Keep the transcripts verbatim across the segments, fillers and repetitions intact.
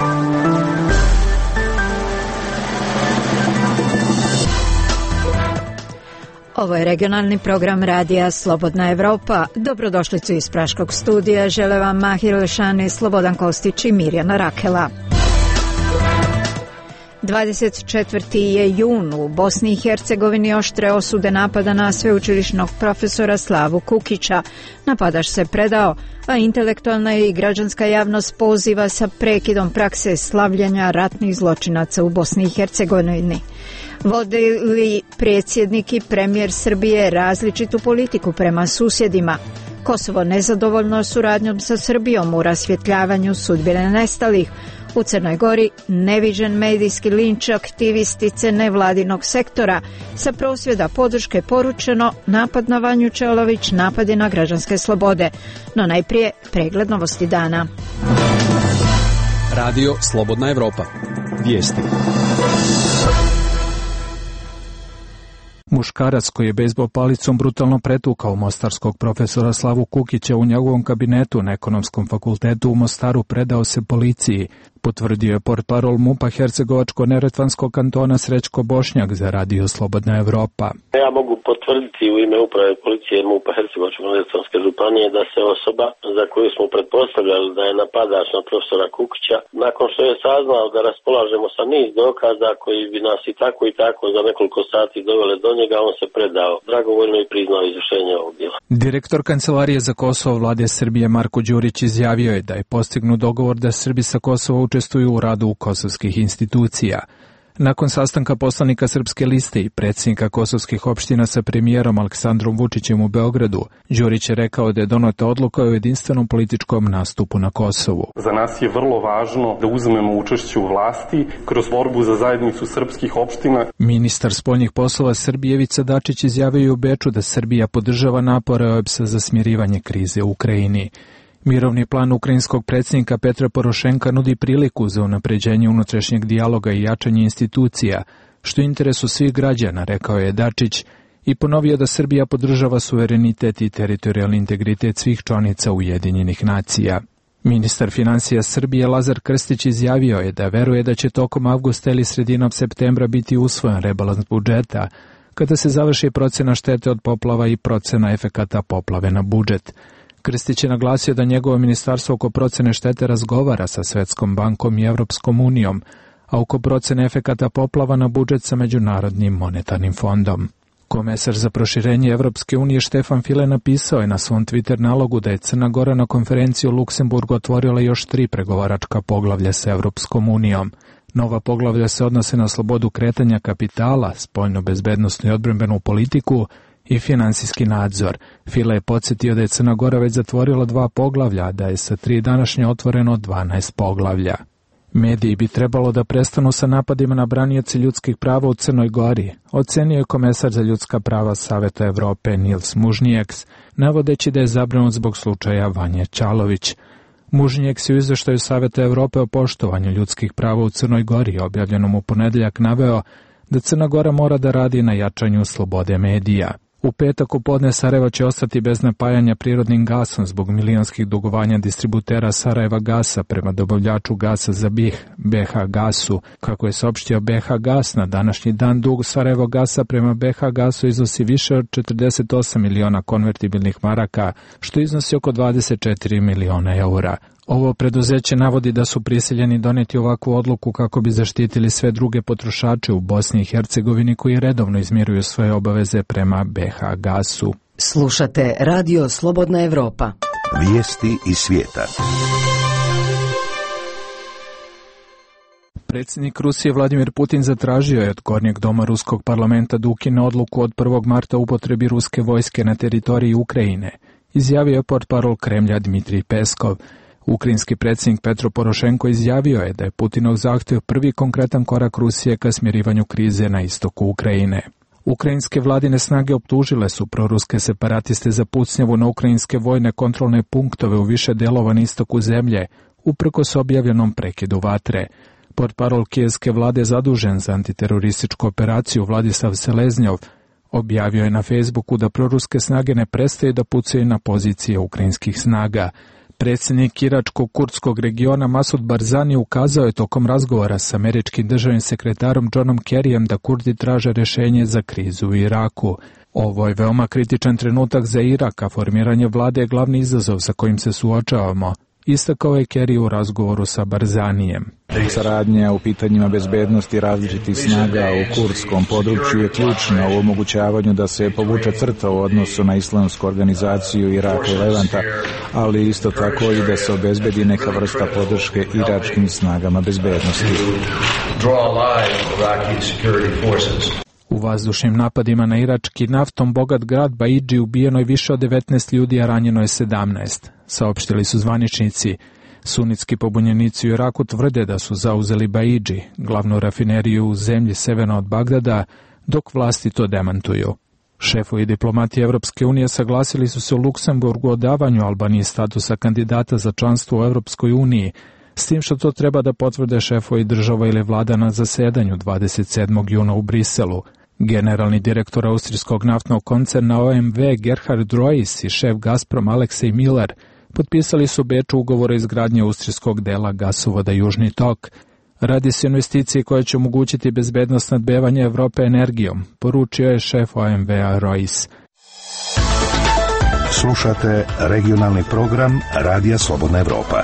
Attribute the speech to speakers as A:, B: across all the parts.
A: Ovo je regionalni program radija Slobodna Evropa. Dobrodošlicu iz Praškog studija žele vam Mahir Lešani, Slobodan Kostić i Mirjana Rakela. dvadeset četvrti je jun. U Bosni i Hercegovini oštre osude napada na sveučilišnog profesora Slavu Kukića. Napadaš se predao, a intelektualna i građanska javnost poziva sa prekidom prakse slavljenja ratnih zločinaca u Bosni i Hercegovini. Vode li predsjednik i premijer Srbije različitu politiku prema susjedima? Kosovo nezadovoljno suradnjom sa Srbijom u rasvjetljavanju sudbine nestalih. U Crnoj Gori neviđen medijski linč aktivistice nevladinog sektora. Sa prosvjeda podrške poručeno napad na Vanju Čeolović, napadi na građanske slobode. No najprije pregled novosti dana.
B: Radio Slobodna Evropa. Vijesti. Muškarac koji je bejzbol palicom brutalno pretukao mostarskog profesora Slavu Kukića u njegovom kabinetu na Ekonomskom fakultetu u Mostaru predao se policiji, potvrdio je portparol MUP-a Hercegovačko-neretvanskog kantona Srećko Bošnjak za Radio Slobodna Evropa.
C: Ja mogu potvrditi u ime uprave policije MUP-a Hercegovačko-neretvanske županije da se osoba za koju smo pretpostavljali da je napadač na profesora Kukića, nakon što je saznao da raspolažemo sa niz dokaza koji bi nas i tako i tako za nekoliko sati dovele do njega, on se predao dragovoljno i priznao izvršenje ovog djela. Direktor Kancelarije za Kosovo vlade Srbije Marko Đurić izjavio je da je postignut dogovor da Srbi sa Kosova učestvuju u radu kosovskih institucija. Nakon sastanka poslanika Srpske liste i predsjednika kosovskih opština sa premijerom Aleksandrom Vučićem u Beogradu, Đurić je rekao da je doneta odluka o jedinstvenom političkom nastupu na Kosovu.
D: Za nas je vrlo važno da uzmemo učešće u vlasti kroz borbu za zajednicu srpskih opština.
B: Ministar spoljnih poslova Srbije Ivica Dačić izjavio u Beču da Srbija podržava napore O E B S-a za smirivanje krize u Ukrajini. Mirovni plan ukrajinskog predsjednika Petra Porošenka nudi priliku za unapređenje unutrašnjeg dijaloga i jačanje institucija, što je interesu svih građana, rekao je Dačić, i ponovio da Srbija podržava suverenitet i teritorijalni integritet svih članica Ujedinjenih nacija. Ministar financija Srbije Lazar Krstić izjavio je da veruje da će tokom avgusta ili sredinom septembra biti usvojen rebalans budžeta, kada se završi procena štete od poplava i procena efekata poplave na budžet. Krstić je naglasio da njegovo ministarstvo oko procene štete razgovara sa Svetskom bankom i Evropskom unijom, a oko procene efekata poplava na budžet sa Međunarodnim monetarnim fondom. Komesar za proširenje Evropske unije Štefan File napisao je na svom Twitter nalogu da je Crna Gora na konferenciji u Luksemburgu otvorila još tri pregovaračka poglavlja sa Evropskom unijom. Nova poglavlja se odnose na slobodu kretanja kapitala, spoljno bezbednosnu i odbrambenu politiku i finansijski nadzor. File je podsjetio da je Crna Gora već zatvorila dva poglavlja, da je sa tri današnje otvoreno dvanaest poglavlja. Mediji bi trebalo da prestanu sa napadima na branioce ljudskih prava u Crnoj Gori, ocenio je komesar za ljudska prava Saveta Evrope Nils Mužnijeks, navodeći da je zabrinut zbog slučaja Vanje Čalović. Mužnijeks je u izveštaju Saveta Evrope o poštovanju ljudskih prava u Crnoj Gori, objavljenom u ponedeljak, naveo da Crna Gora mora da radi na jačanju slobode medija. U petak u podne Sarajevo će ostati bez napajanja prirodnim gasom zbog milionskih dugovanja distributera Sarajeva gasa prema dobavljaču gasa za B I H, B H gasu. Kako je saopštio B H gas, na današnji dan dug Sarajevo gasa prema B H gasu iznosi više od četrdeset osam miliona konvertibilnih maraka, što iznosi oko dvadeset četiri miliona eura. Ovo preduzeće navodi da su prisiljeni doneti ovakvu odluku kako bi zaštitili sve druge potrošače u Bosni i Hercegovini koji redovno izmiruju svoje obaveze prema B H gasu.
A: Slušate Radio Slobodna Evropa.
E: Vijesti iz svijeta.
B: Predsjednik Rusije Vladimir Putin zatražio je od Gornjeg doma Ruskog parlamenta da ukine odluku od prvog marta upotrebi ruske vojske na teritoriji Ukrajine, izjavio je portparol Kremlja Dmitrij Peskov. Ukrajinski predsjednik Petro Porošenko izjavio je da je Putinov zahtjev prvi konkretan korak Rusije ka smirivanju krize na istoku Ukrajine. Ukrajinske vladine snage optužile su proruske separatiste za pucnjavu na ukrajinske vojne kontrolne punktove u više delova na istoku zemlje, uprkos objavljenom prekidu vatre. Portparol kijevske vlade zadužen za antiterorističku operaciju Vladislav Seleznjov objavio je na Facebooku da proruske snage ne prestaju da pucaju na pozicije ukrajinskih snaga. Predsjednik iračkog kurdskog regiona Masud Barzani ukazao je tokom razgovora s američkim državnim sekretarom Johnom Kerryjem da Kurdi traže rješenje za krizu u Iraku. Ovo je veoma kritičan trenutak za Irak, a formiranje vlade je glavni izazov sa kojim se suočavamo, istakao je Kerry u razgovoru sa Barzanijem.
F: Saradnja u pitanjima bezbednosti različitih snaga u kurdskom području je ključna u omogućavanju da se povuče crta u odnosu na islamsku organizaciju Iraka i Levanta, ali isto tako i da se obezbedi neka vrsta podrške iračkim snagama bezbednosti.
B: U vazdušnim napadima na irački naftom bogat grad Baidži ubijeno je više od devetnaest ljudi, a ranjeno je sedamnaest. Saopštili su zvaničnici. Sunitski pobunjenici u Iraku tvrde da su zauzeli Baidži, glavnu rafineriju u zemlji severno od Bagdada, dok vlasti to demantuju. Šefovi diplomatije Evropske unije saglasili su se u Luksemburgu o davanju Albaniji statusa kandidata za članstvo u Evropskoj uniji, s tim što to treba da potvrde šefovi država ili vlada na zasedanju dvadeset sedmog juna u Briselu. Generalni direktor austrijskog naftnog koncerna O M V Gerhard Royce i šef Gazprom Aleksej Miller potpisali su u Beču ugovor o izgradnji austrijskog dela gasovoda Južni tok. Radi se o investiciji koja će omogućiti bezbednost snabdevanja Evrope energijom, poručio je šef O M V-a Royce.
E: Slušate regionalni program Radija Slobodna Evropa.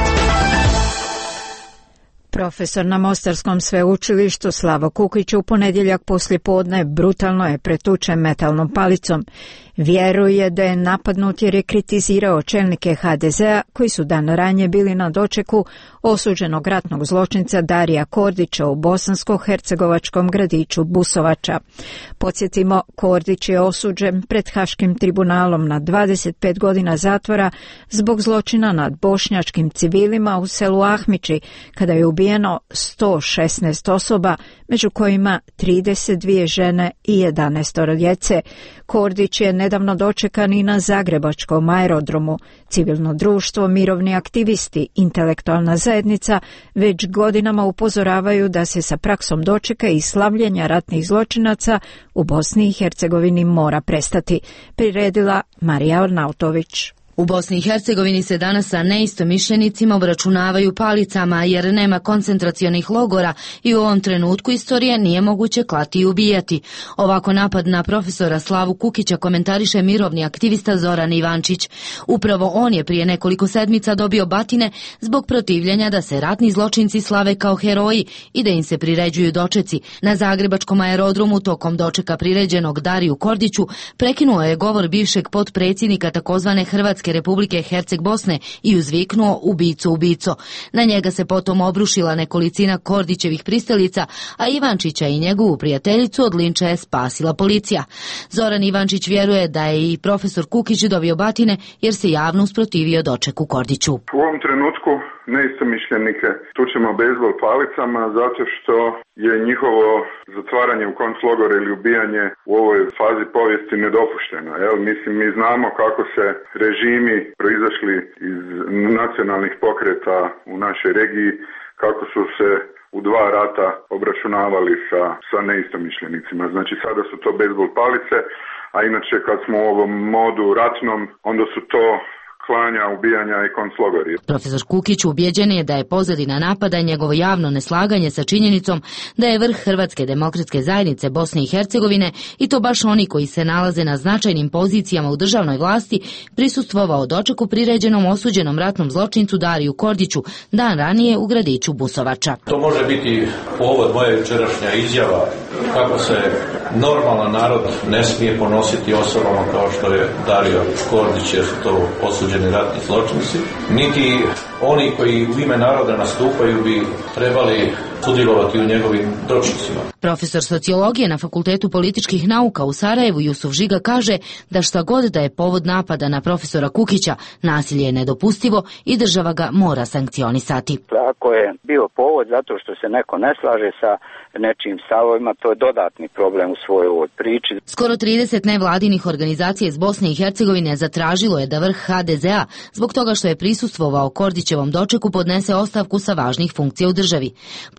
A: Profesor na Mostarskom sveučilištu Slavo Kukić u ponedjeljak poslijepodne brutalno je pretučen metalnom palicom. Vjeruje da je napadnut jer je kritizirao čelnike H D Z-a koji su dan ranije bili na dočeku osuđenog ratnog zločinca Darija Kordića u bosansko-hercegovačkom gradiću Busovača. Podsjetimo, Kordić je osuđen pred Haškim tribunalom na dvadeset pet godina zatvora zbog zločina nad bošnjačkim civilima u selu Ahmići, kada je ubijeno sto šesnaest osoba, među kojima trideset dvije žene i jedanaest djece. Kordić je nedavno dočekan i na zagrebačkom aerodromu. Civilno društvo, mirovni aktivisti, intelektualna zajednica već godinama upozoravaju da se sa praksom dočeka i slavljenja ratnih zločinaca u Bosni i Hercegovini mora prestati, priredila Marija Arnautović.
G: U Bosni i Hercegovini se danas sa neistomišljenicima obračunavaju palicama jer nema koncentracionih logora i u ovom trenutku istorije nije moguće klati i ubijati. Ovako napad na profesora Slavu Kukića komentariše mirovni aktivista Zoran Ivančić. Upravo on je prije nekoliko sedmica dobio batine zbog protivljenja da se ratni zločinci slave kao heroji i da im se priređuju dočeci. Na zagrebačkom aerodromu tokom dočeka priređenog Dariju Kordiću prekinuo je govor bivšeg potpredsjednika takozvane Hrvatske Republike Herceg Bosne i uzviknuo ubico, ubico. Na njega se potom obrušila nekolicina Kordićevih pristalica, a Ivančića i njegovu prijateljicu od linča je spasila policija. Zoran Ivančić vjeruje da je i profesor Kukić dobio batine jer se javno usprotivio dočeku Kordiću.
H: U ovom trenutku neistomišljenike tučemo bejzbol palicama zato što je njihovo zatvaranje u konclogore ili ubijanje u ovoj fazi povijesti nedopušteno. Jel? Mislim, mi znamo kako se režimi proizašli iz nacionalnih pokreta u našoj regiji, kako su se u dva rata obračunavali sa, sa neistomišljenicima. Znači sada su to bejzbol palice, a inače kad smo u ovom modu ratnom, onda su to klanja, ubijanja i konclogori.
G: Profesor Kukić ubjeđen je da je pozadina napada njegovo javno neslaganje sa činjenicom da je vrh Hrvatske demokratske zajednice Bosne i Hercegovine, i to baš oni koji se nalaze na značajnim pozicijama u državnoj vlasti, prisustvovao dočeku priređenom osuđenom ratnom zločincu Dariju Kordiću dan ranije u gradiću Busovača.
I: To može biti povod moja jučerašnja izjava kako se normalan narod ne smije ponositi osobama kao što je Dario Kordić, jer su to osuđeni ratni zločinci, niti oni koji u ime naroda nastupaju bi trebali sudjelovati u njegovim dočecima.
G: Profesor sociologije na Fakultetu političkih nauka u Sarajevu Jusuf Žiga kaže da šta god da je povod napada na profesora Kukića, nasilje je nedopustivo i država ga mora sankcionisati.
J: Ako je bio povod zato što se neko ne slaže sa nečijim stavovima, to je dodatni problem u svojoj ovoj priči.
G: Skoro trideset nevladinih organizacija iz Bosne i Hercegovine zatražilo je da vrh H D Z-a zbog toga što je prisustvovao Kordićevom dočeku podnese ostavku sa važnih funkcija u državi.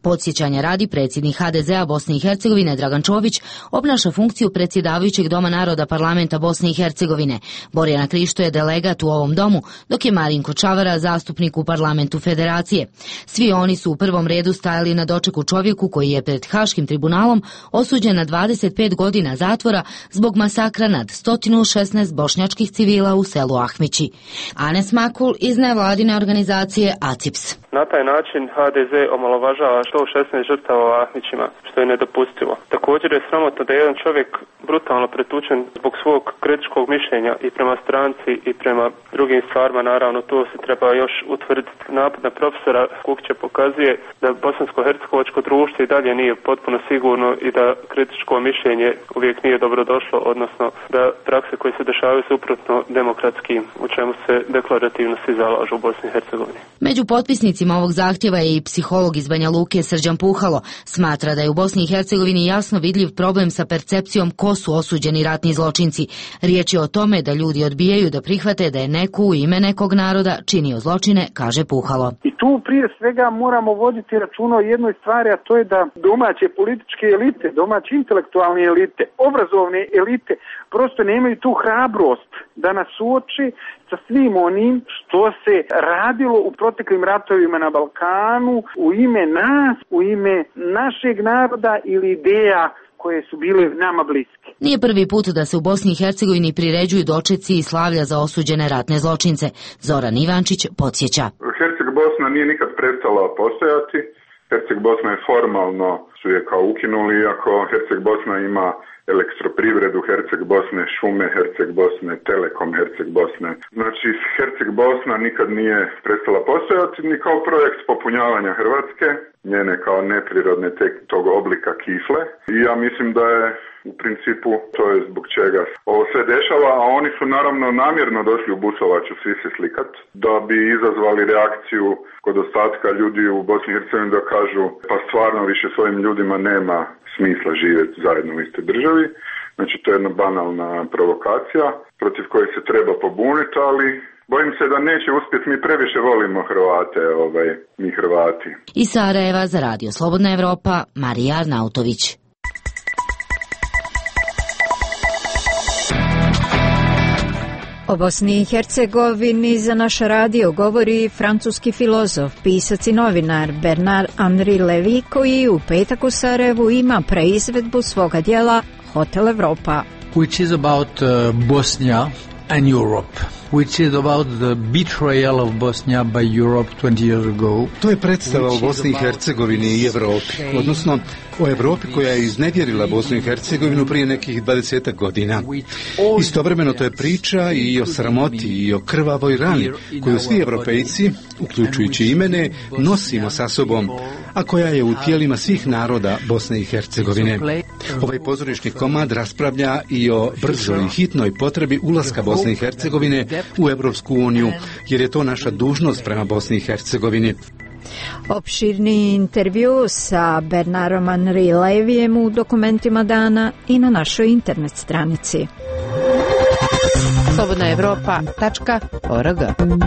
G: Podsjećanja radi, predsjednik ha de zea Bosne i Hercegovine Dragan Čović obnaša funkciju predsjedavajućeg Doma naroda Parlamenta Bosne i Hercegovine. Borjana Krišto je delegat u ovom domu, dok je Marinko Čavara zastupnik u Parlamentu Federacije. Svi oni su u prvom redu stajali na dočeku čovjeku koji je pred Haškim tribunalom osuđen na dvadeset pet godina zatvora zbog masakra nad sto šesnaest bošnjačkih civila u selu Ahmići. Anes Makul iz nevladine organizacije A C I P S.
K: Na taj način ha de ze omalovažava sto šesnaest žrtava u Ahmićima, što je nedopustivo. Također je sramotno da je jedan čovjek brutalno pretučen zbog svog kritičkog mišljenja i prema stranci i prema drugim stvarima. Naravno, to se treba još utvrditi. Napad na profesora Kukića pokazuje da bosansko-hercegovačko društvo i dalje nije potpuno sigurno i da kritičko mišljenje uvijek nije dobrodošlo, odnosno da prakse koje se dešavaju suprotno demokratskim, u čemu se deklarativno svi zalažu u Bosni i Hercegovini.
G: Među potpisnicima ovog zahtjeva je i psiholog iz Banja Luke Srđan Puhalo. Smatra da je u Bosni i Hercegovini jasno vidljiv problem sa percepcijom ko su osuđeni ratni zločinci. Riječ je o tome da ljudi odbijaju da prihvate da je neko u ime nekog naroda činio zločine, kaže Puhalo.
L: I tu prije svega moramo voditi računa o jednoj stvari, a to je da domaće političke elite, domaće intelektualne elite, obrazovne elite prosto nemaju tu hrabrost da nas suoči sa svim onim što se radilo u proteklim ratovima na Balkanu u ime nas, u ime našeg naroda ili ideja koje su bile nama bliske.
G: Nije prvi put da se u Bosni i Hercegovini priređuju dočeci i slavlja za osuđene ratne zločince. Zoran Ivančić podsjeća.
H: Herceg Bosna nije nikad prestala postojati. Herceg Bosna je formalno su je kao ukinuli, iako Herceg Bosna ima elektroprivredu Herceg Bosne, šume Herceg Bosne, Telekom Herceg Bosne. Znači, Herceg Bosna nikad nije prestala postojati ni kao projekt popunjavanja Hrvatske, njene kao neprirodne tek tog oblika kifle. I ja mislim da je u principu to je zbog čega ovo sve dešava, a oni su naravno namjerno došli u Busovaču svi se slikat, da bi izazvali reakciju kod ostatka ljudi u Bosni i Hercegovini da kažu pa stvarno više svojim ljudima nema smisla živjeti zajedno u istoj državi. Znači to je jedna banalna provokacija protiv koje se treba pobuniti, ali bojim se da neće uspjeti, mi previše volimo Hrvate, ovaj, mi Hrvati.
G: Iz Sarajeva za Radio Slobodna Evropa, Marija Arnautović.
A: O Bosni i Hercegovini za naš radio govori francuski filozof, pisac i novinar Bernard Henri Lévy, koji u petak u Sarajevu ima preizvedbu svoga djela Hotel Evropa.
M: Which is about uh, Bosnia and Europe, which is about the betrayal of Bosnia by Europe twenty years ago.
N: To je predstava o Bosni i Hercegovini i Evropi, odnosno o Evropi koja je iznevjerila Bosnu i Hercegovinu prije nekih dvadesetak godina. Istovremeno to je priča i o sramoti i o krvavoj rani koju svi Evropejci, uključujući i mene, nosimo sa sobom, a koja je u tijelima svih naroda Bosne i Hercegovine. Ovaj pozorišni komad raspravlja i o brzoj i hitnoj potrebi ulaska Bosne i Hercegovine u Evropsku uniju, jer je to naša dužnost prema Bosni i Hercegovini.
A: Opširni intervju sa Bernardom Henri Lévyjem u dokumentima dana i na našoj internet stranici.
O: slobodna evropa tačka org.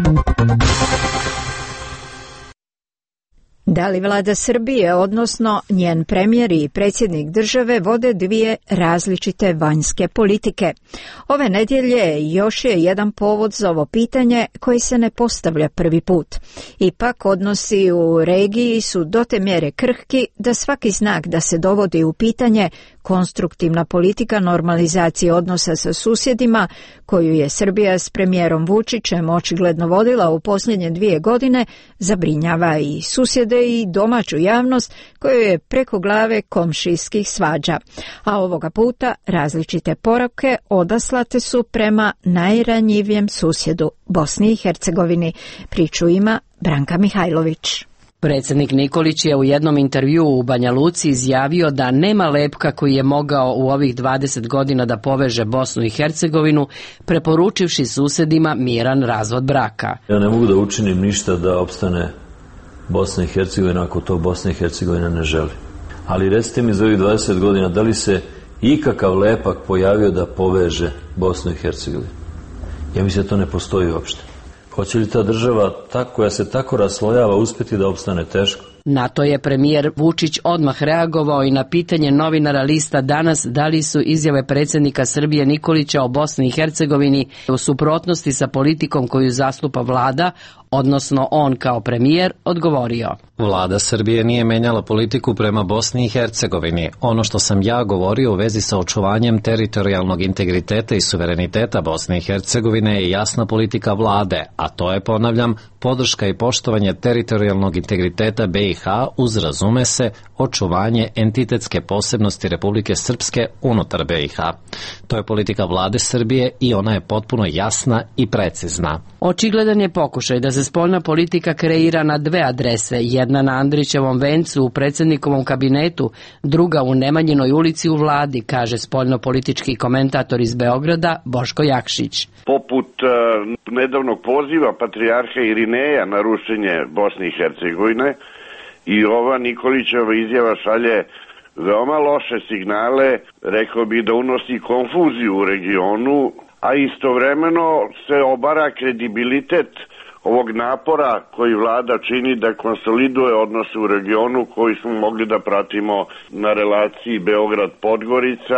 A: Da li vlada Srbije, odnosno njen premijer i predsjednik države, vode dvije različite vanjske politike? Ove nedjelje još je jedan povod za ovo pitanje koji se ne postavlja prvi put. Ipak odnosi u regiji su do te mjere krhki da svaki znak da se dovodi u pitanje konstruktivna politika normalizacije odnosa sa susjedima, koju je Srbija s premijerom Vučićem očigledno vodila u posljednje dvije godine, zabrinjava i susjede i domaću javnost koju je preko glave komšijskih svađa. A ovoga puta različite poruke odaslate su prema najranjivijem susjedu, Bosni i Hercegovini. Priču ima Branka Mihajlović.
P: Predsjednik Nikolić je u jednom intervjuu u Banja Luci izjavio da nema lepka koji je mogao u ovih dvadeset godina da poveže Bosnu i Hercegovinu, preporučivši susjedima miran razvod braka.
Q: Ja ne mogu da učinim ništa da opstane Bosna i Hercegovina ako to Bosna i Hercegovina ne želi. Ali recite mi za ovih dvadeset godina, da li se ikakav lepak pojavio da poveže Bosnu i Hercegovinu? Ja mislim da to ne postoji uopšte. Hoće li ta država ta, koja se tako raslojava uspjeti da opstane? Teško.
P: Na to je premijer Vučić odmah reagovao i na pitanje novinara lista Danas da li su izjave predsjednika Srbije Nikolića o Bosni i Hercegovini u suprotnosti sa politikom koju zastupa vlada, odnosno on kao premijer, odgovorio.
R: Vlada Srbije nije menjala politiku prema Bosni i Hercegovini. Ono što sam ja govorio u vezi sa očuvanjem teritorijalnog integriteta i suvereniteta Bosne i Hercegovine je jasna politika vlade, a to je, ponavljam, podrška i poštovanje teritorijalnog integriteta B i H uz, razume se, očuvanje entitetske posebnosti Republike Srpske unutar B i H. To je politika vlade Srbije i ona je potpuno jasna i precizna.
P: Očigledan je pokušaj da se spoljna politika kreira na dve adrese, jedna na Andrićevom vencu u predsjednikovom kabinetu, druga u Nemanjinoj ulici u vladi, kaže spoljnopolitički komentator iz Beograda Boško Jakšić.
S: Poput uh, nedavnog poziva patrijarha Irineja na rušenje Bosne i Hercegovine, i ova Nikolićeva izjava šalje veoma loše signale, rekao bi da unosi konfuziju u regionu, a istovremeno se obara kredibilitet ovog napora koji vlada čini da konsoliduje odnose u regionu koji smo mogli da pratimo na relaciji Beograd-Podgorica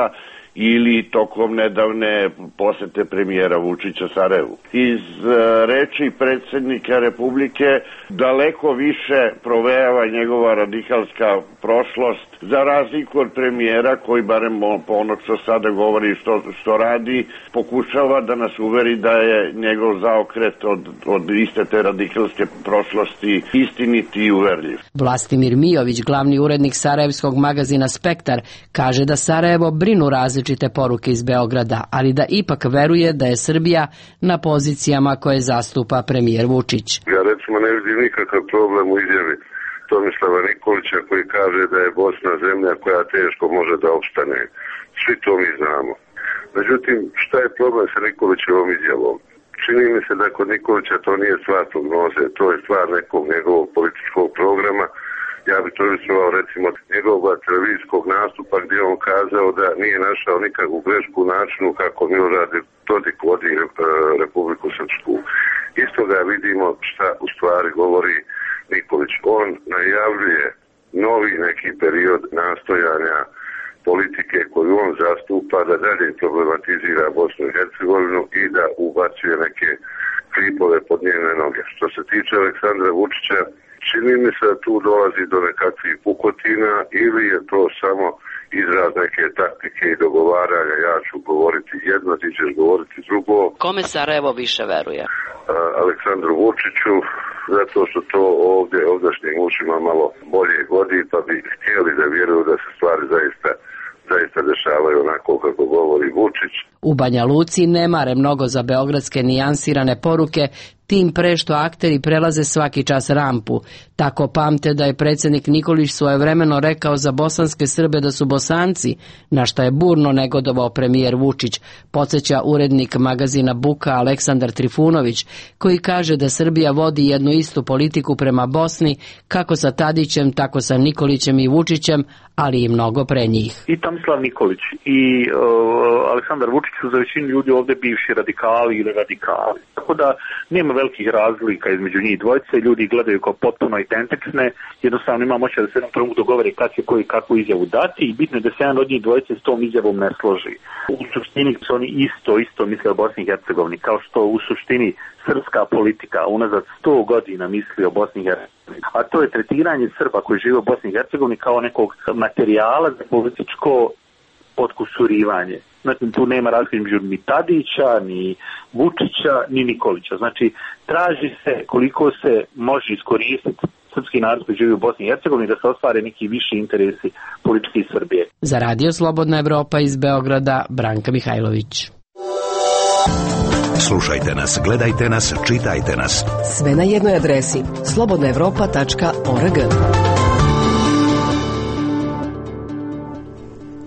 S: ili tokom nedavne posete premijera Vučića Sarajevu. Iz reči predsjednika Republike daleko više provejava njegova radikalska prošlost, za razliku od premijera koji, barem po onog što sada govori što, što radi, pokušava da nas uveri da je njegov zaokret od, od iste te radikalske prošlosti istiniti i uverljiv.
P: Vlastimir Mijović, glavni urednik sarajevskog magazina Spektar, kaže da Sarajevo brinu različite poruke iz Beograda, ali da ipak veruje da je Srbija na pozicijama koje zastupa premijer Vučić.
T: Ja recimo ne vidim nikakav problem u izjavi Tomislava Nikolića koji kaže da je Bosna zemlja koja teško može da opstane. Svi to mi znamo. Međutim, šta je problem sa Nikolićevom izjavom? Čini mi se da kod Nikolića to nije stvar prognoze, to je stvar nekog njegovog političkog programa. Ja bi to ilustroval recimo njegovog televizijskog nastupa gdje on kazao da nije našao nikakvu grešku u načinu kako Milorad Dodik vodi e, Republiku Srpsku. Isto ga vidimo šta u stvari govori Nikolić. On najavljuje novi neki period nastojanja politike koju on zastupa da dalje problematizira Bosnu i Hercegovinu i da ubacuje neke klipove pod njene noge. Što se tiče Aleksandra Vučića, čini mi se da tu dolazi do nekakvih pukotina ili je to samo izraz neke taktike i dogovaranja. Ja ću govoriti jedno, ti ćeš govoriti drugo.
P: Kome Sarajevo više veruje?
T: A, Aleksandru Vučiću, zato što to ovdje ovdašnjim ušima malo bolje godi, pa bi htjeli da vjeruju da se stvari zaista zaista dešavaju onako kako govori Vučić.
P: U Banja Luci ne mare mnogo za beogradske nijansirane poruke, tim pre što akteri prelaze svaki čas rampu. Tako pamte da je predsjednik Nikolić svojevremeno rekao za bosanske Srbe da su Bosanci, na što je burno negodovao premijer Vučić, podsjeća urednik magazina Buka Aleksandar Trifunović, koji kaže da Srbija vodi jednu istu politiku prema Bosni, kako sa Tadićem, tako sa Nikolićem i Vučićem, ali i mnogo pre njih.
U: I Tomislav Nikolić i uh, Aleksandar Vučić su za većinu ljudi ovdje bivši radikali ili radikali. Tako da nema velikih razlika između njih dvojice, ljudi gledaju kao potpuno identične, jednostavno ima moća da se jednom trenutku dogovore kad će koji kakvu izjavu dati i bitno je da se jedan od njih dvojice s tom izjavom ne složi. U suštini su oni isto, isto misle o Bosni i Hercegovini, kao što u suštini srpska politika unazad sto godina misli o Bosni i Hercegovini. A to je tretiranje Srba koji žive u Bosni i Hercegovini kao nekog materijala za političko potkusurivanje. Znači, tu nema razlike između ni Tadića, ni Vučića, ni Nikolića. Znači, traži se koliko se može iskoristiti srpski narod koji živi u Bosni i Hercegovini da se ostvare neki viši interesi politički iz Srbije.
P: Za Radio Slobodna Evropa iz Beograda, Branka Mihajlović.
E: Slušajte nas, gledajte nas, čitajte nas.
V: Sve na jednoj adresi slobodna evropa tačka org.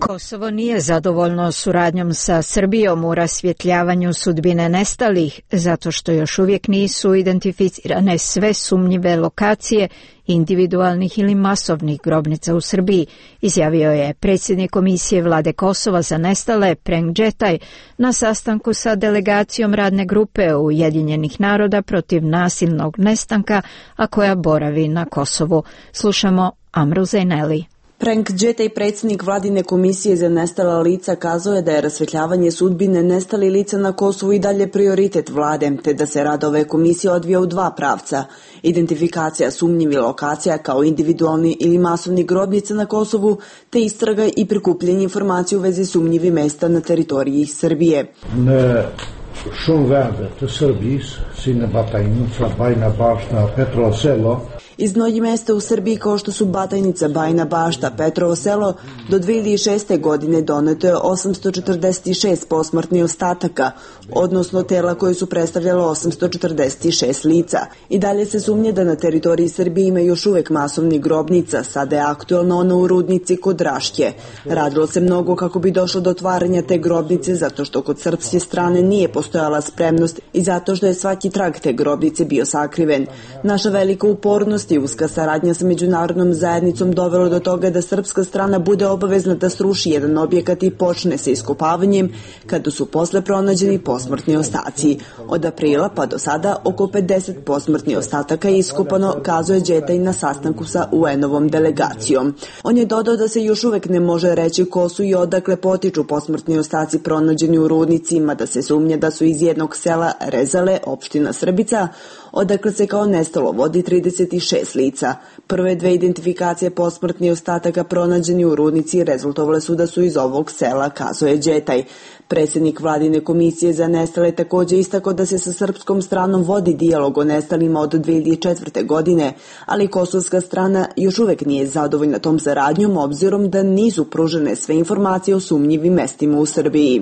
A: Kosovo nije zadovoljno suradnjom sa Srbijom u rasvjetljavanju sudbine nestalih, zato što još uvijek nisu identificirane sve sumnjive lokacije individualnih ili masovnih grobnica u Srbiji, izjavio je predsjednik Komisije Vlade Kosova za nestale Prenk Džetaj na sastanku sa delegacijom radne grupe Ujedinjenih naroda protiv nasilnog nestanka, a koja boravi na Kosovu. Slušamo Amru Zejneli.
C: Prenk Džetaj, predsjednik Vladine komisije za nestala lica, kazao je da je rasvjetljavanje sudbine nestalih lica na Kosovu i dalje prioritet vlade, te da se rad ove komisije odvija u dva pravca. Identifikacija sumnjivih lokacija kao individualni ili masovni grobnica na Kosovu, te istraga i prikupljanje informacija u vezi sumnjivih mesta na teritoriji Srbije.
D: Ne. Shumë vende të Serbisë, si në Batajnica, Bajina Bašta, Petrovo Selo.
C: Iz mnogih mesta u Srbiji kao što su Batajnica, Bajina Bašta, Petrovo Selo, do dve hiljade šeste. godine doneto je osamsto četrdeset šest posmrtnih ostataka, odnosno tela koje su predstavljala osamsto četrdeset šest lica. I dalje se sumnje da na teritoriji Srbije ima još uvek masovnih grobnica, sada je aktualna ona u Rudnici kod Raške. Radilo se mnogo kako bi došlo do otvaranja te grobnice, zato što kod srpske strane nije postojala spremnost i zato što je svaki trag te grobnice bio sakriven. Naša velika upornost i uska saradnja sa međunarodnom zajednicom dovelo do toga da srpska strana bude obavezna da sruši jedan objekat i počne sa iskopavanjem kada su posle pronađeni posmrtni ostaci. Od aprila pa do sada oko pedeset posmrtnih ostataka je iskopano, kazuje Džetaj na sastanku sa U N-ovom delegacijom. On je dodao da se još uvek ne može reći ko su i odakle potiču posmrtni ostaci pronađeni u Rudnicima, da se sumnje da su iz jednog sela Rezale, opština Srbica, odakle se kao nestalo vodi trideset šest lica. Prve dve identifikacije posmrtnih ostataka pronađeni u Rudnici rezultovale su da su iz ovog sela, kazuje Džetaj. Predsjednik Vladine komisije za nestale također istakao da se sa srpskom stranom vodi dijalog o nestalima od dve hiljade četvrte. godine, ali kosovska strana još uvek nije zadovoljna tom saradnjom obzirom da nisu pružene sve informacije o sumnjivim mestima u Srbiji.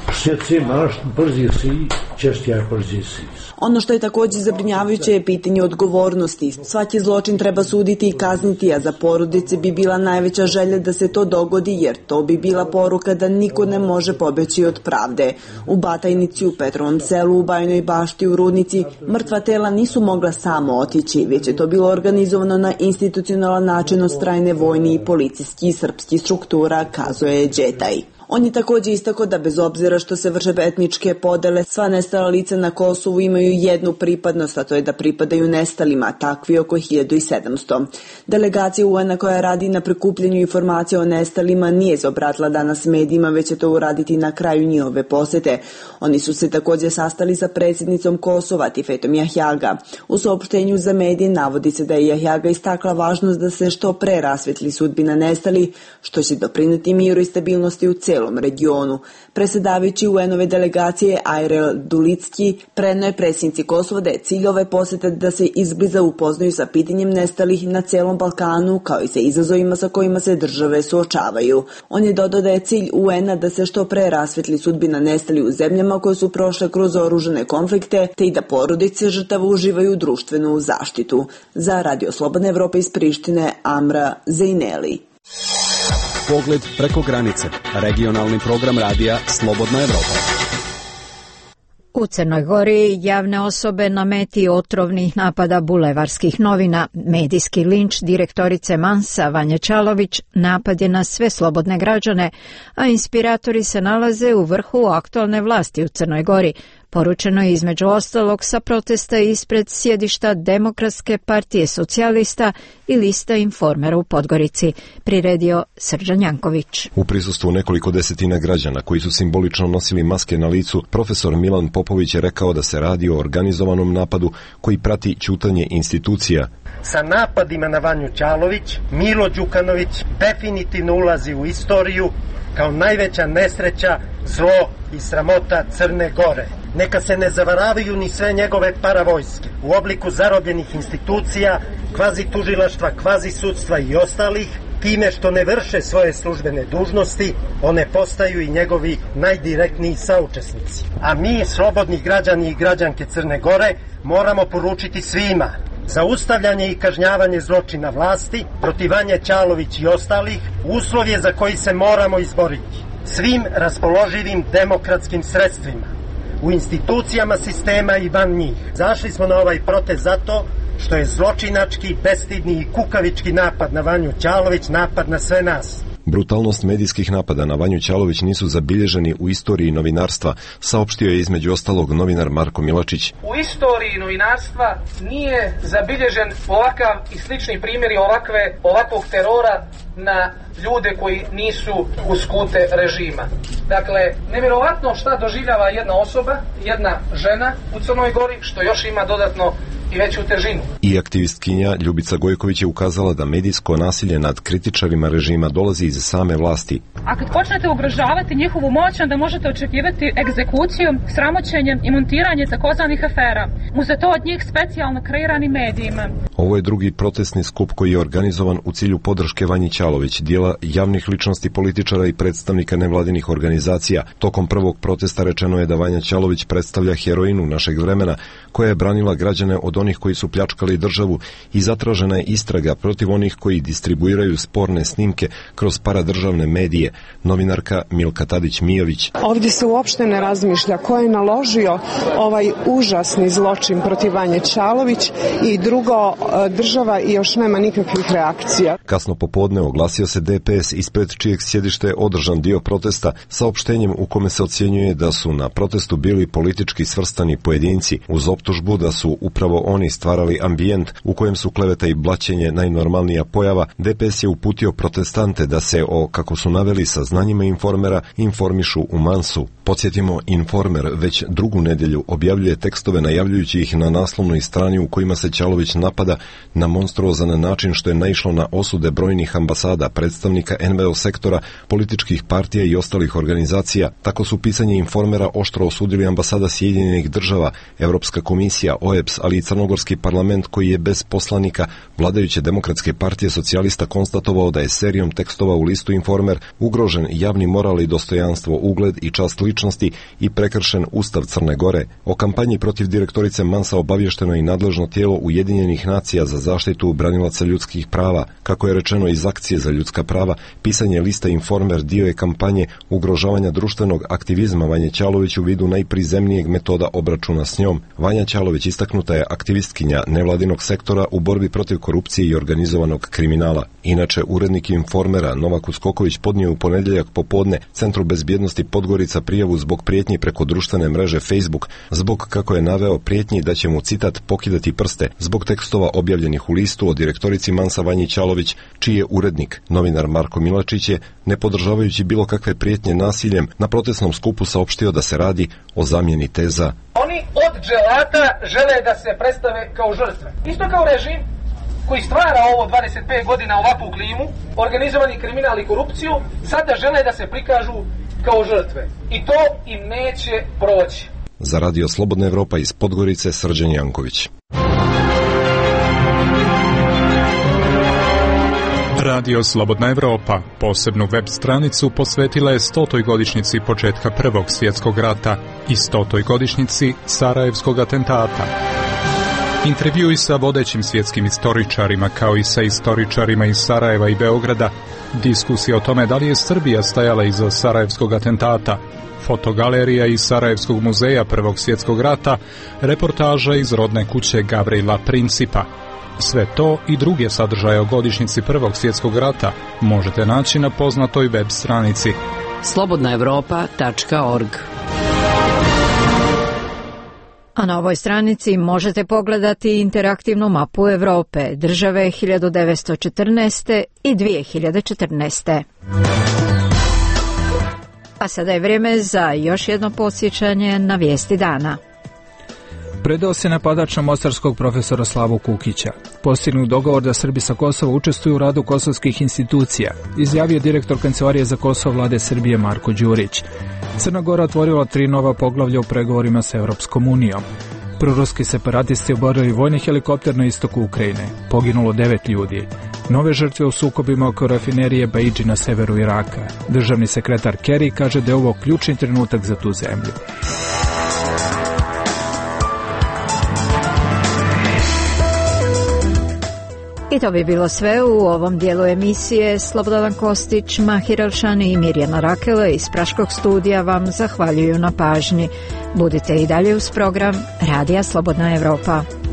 C: Ono što je također zabrinjavajuće je pitanje odgovornosti. Svaki zločin treba suditi i kazniti, a za porodice bi bila najveća želja da se to dogodi, jer to bi bila poruka da niko ne može pobeći od pravde. U Batajnici, u Petrovom Selu, u Bajinoj Bašti, u Rudnici, mrtva tela nisu mogla samo otići, već je to bilo organizovano na institucionalan način od strane vojni i policijski i srpskih struktura, kazuje Džetaj. On je također istakao da bez obzira što se vrše etničke podele, sva nestala lica na Kosovu imaju jednu pripadnost, a to je da pripadaju nestalima, takvi oko hiljadu sedamsto. Delegacija U N-a koja radi na prikupljenju informacija o nestalima nije se obratila danas medijima, već će to uraditi na kraju njihove posete. Oni su se također sastali sa predsjednicom Kosova, Tifetom Jahjaga. U saopštenju za medije navodi se da je Jahjaga istakla važnost da se što pre rasvetli sudbina nestali, što će doprineti miru i stabilnosti u celom regionu. Predsjedavajući U N-ove delegacije Ajrel Dulicki preneo je predsjednici Kosova da je cilj ove posete da se izbliza upoznaju sa pitanjem nestalih na celom Balkanu, kao i sa izazovima sa kojima se države suočavaju. On je dodao da je cilj U N-a da se što pre rasvetli sudbina nestali u zemljama koje su prošle kroz oružane konflikte, te i da porodice žrtava uživaju društvenu zaštitu. Za Radio Slobodna Evropa iz Prištine, Amra Zejneli.
W: Pogled preko granice. Regionalni program radija Slobodna Evropa.
A: U Crnoj Gori javne osobe na meti otrovnih napada bulevarskih novina, medijski linč direktorice Mansa Vanje Čalović napad je na sve slobodne građane, a inspiratori se nalaze u vrhu aktualne vlasti u Crnoj Gori. Poručeno je između ostalog sa protesta ispred sjedišta Demokratske partije socijalista i lista Informera u Podgorici, priredio Srđan Janković.
X: U prisustvu nekoliko desetina građana koji su simbolično nosili maske na licu, profesor Milan Popović je rekao da se radi o organizovanom napadu koji prati ćutanje institucija.
Y: Sa napadima na Vanju Čalović, Milo Đukanović definitivno ulazi u istoriju kao najveća nesreća, zlo i sramota Crne Gore. Neka se ne zavaravaju ni sve njegove paravojske u obliku zarobljenih institucija, kvazi tužilaštva, kvazi sudstva i ostalih, time što ne vrše svoje službene dužnosti, one postaju i njegovi najdirektniji saučesnici. A mi, slobodni građani i građanke Crne Gore, moramo poručiti svima zaustavljanje i kažnjavanje zločina vlasti, protiv Vanje Ćalović i ostalih, uslov je za koji se moramo izboriti. Svim raspoloživim demokratskim sredstvima, u institucijama sistema i van njih. Zašli smo na ovaj protest zato što je zločinački, bestidni i kukavički napad na Vanju Ćalović napad na sve nas.
X: Brutalnost medijskih napada na Vanju Ćalović nisu zabilježeni u istoriji novinarstva, saopštio je između ostalog novinar Marko Milačić.
B: U istoriji novinarstva nije zabilježen ovakav i slični primjeri ovakve, ovakvog terora na ljude koji nisu uz skute režima. Dakle, nevjerovatno šta doživljava jedna osoba, jedna žena u Crnoj Gori, što još ima dodatno i veću težinu.
X: I aktivistkinja Ljubica Gojković je ukazala da medijsko nasilje nad kritičarima režima dolazi iz same vlasti.
F: A kad počnete ugrožavati njihovu moć, onda možete očekivati egzekuciju, sramoćenje i montiranje takozvanih afera. Uz to od njih specijalno kreiranim medijima.
X: Ovo je drugi protestni skup koji je organizovan u cilju podrške Vanji Ćalović, dijela javnih ličnosti, političara i predstavnika nevladinih organizacija. Tokom prvog protesta rečeno je da Vanja Ćalović predstavlja heroinu našeg vremena, koja je branila građane od onih koji su pljačkali državu i zatražena je istraga protiv onih koji distribuiraju sporne snimke kroz paradržavne medije. Novinarka Milka Tadić-Mijović.
I: Ovdje se uopšte ne razmišlja ko je naložio ovaj užasni zločin protiv Vanje Ćalović i drugo, država još nema nikakvih reakcija.
X: Kasno popodne oglasio se D P S ispred čijeg sjedište je održan dio protesta saopštenjem u kome se ocjenjuje da su na protestu bili politički svrstani pojedinci uz optužbu da su upravo oni stvarali ambijent u kojem su kleveta i blaćenje najnormalnija pojava. D P S je uputio protestante da se o, kako su naveli, saznanjima Informera informišu u Mansu. Podsjetimo, Informer već drugu nedelju objavljuje tekstove najavljujući ih na naslovnoj strani u kojima se Ćalović napada na monstruozan način što je naišlo na osude brojnih ambasada, predstavnika N V O sektora, političkih partija i ostalih organizacija. Tako su pisanje Informera oštro osudili ambasada Sjedinjenih država, Evropska komisija, O E B S, ali i Crnogorski parlament koji je bez poslanika vladajuće Demokratske partije socijalista konstatovao da je serijom tekstova u listu Informer ugrožen javni moral i dostojanstvo, ugled i čast ličnosti i prekršen Ustav Crne Gore. O kampanji protiv direktorice Mansa obavješteno i nadležno tijelo Ujedinjenih nacija za zaštitu branilaca ljudskih prava. Kako je rečeno iz Akcije za ljudska prava, pisanje lista Informer dio je kampanje ugrožavanja društvenog aktivizma Vanje Ćalović u vidu najprizemnijeg metoda obračuna s njom. Vanja Ćalović istaknuta je aktivistkinja nevladinog sektora u borbi protiv korupcije i organizovanog kriminala. Inače, urednik Informera Novak Uskoković podnio u ponedjeljak popodne Centru bezbjednosti Podgorica prijavu zbog prijetnji preko društvene mreže Facebook, zbog, kako je naveo, prijetnji da će mu, citat, pokidati prste, zbog tekstova objavljenih u listu o direktorici Mansa Vanji Ćalović, čiji je urednik. Novinar Marko Milačić je, ne podržavajući bilo kakve prijetnje nasiljem, na protestnom skupu saopštio da se radi o zamjeni teza.
B: Oni od dželata žele da se predstave kao žrtve. Isto kao režim koji stvara ovo dvadeset pet godina ovakvu klimu, organizovani kriminal i korupciju, sada žele da se prikažu kao žrtve. I to im neće proći.
X: Za Radio Slobodna Evropa iz Podgorice, Srđan Janković.
J: Radio Slobodna Evropa posebnu web stranicu posvetila je stotoj godišnjici početka Prvog svjetskog rata i stotoj godišnjici Sarajevskog atentata. Intervjui sa vodećim svjetskim istoričarima kao i sa istoričarima iz Sarajeva i Beograda, diskusija o tome da li je Srbija stajala iza Sarajevskog atentata, fotogalerija iz Sarajevskog muzeja Prvog svjetskog rata, reportaža iz rodne kuće Gavrila Principa. Sve to i druge sadržaje o godišnjici Prvog svjetskog rata možete naći na poznatoj web stranici
P: slobodna evropa tačka org.
A: A na ovoj stranici možete pogledati interaktivnu mapu Evrope, države hiljadu devetsto četrnaeste. i dvije hiljade četrnaeste. A sada je vrijeme za još jedno podsjećanje na vijesti dana.
K: Predao se napadač na mostarskog profesora Slavu Kukića. Postignut dogovor da Srbi sa Kosova učestvuju u radu kosovskih institucija, izjavio direktor Kancelarije za Kosovo vlade Srbije Marko Đurić. Crna Gora otvorila tri nova poglavlja u pregovorima sa Europskom unijom. Proruski separatisti oborili vojni helikopter na istoku Ukrajine. Poginulo devet ljudi. Nove žrtve u sukobima oko rafinerije Baidži na severu Iraka. Državni sekretar Kerry kaže da je ovo ključni trenutak za tu zemlju.
A: I to bi bilo sve u ovom dijelu emisije. Slobodan Kostić, Mahir Elšani i Mirjana Rakela iz Praškog studija vam zahvaljuju na pažnji. Budite i dalje uz program Radija Slobodna Evropa.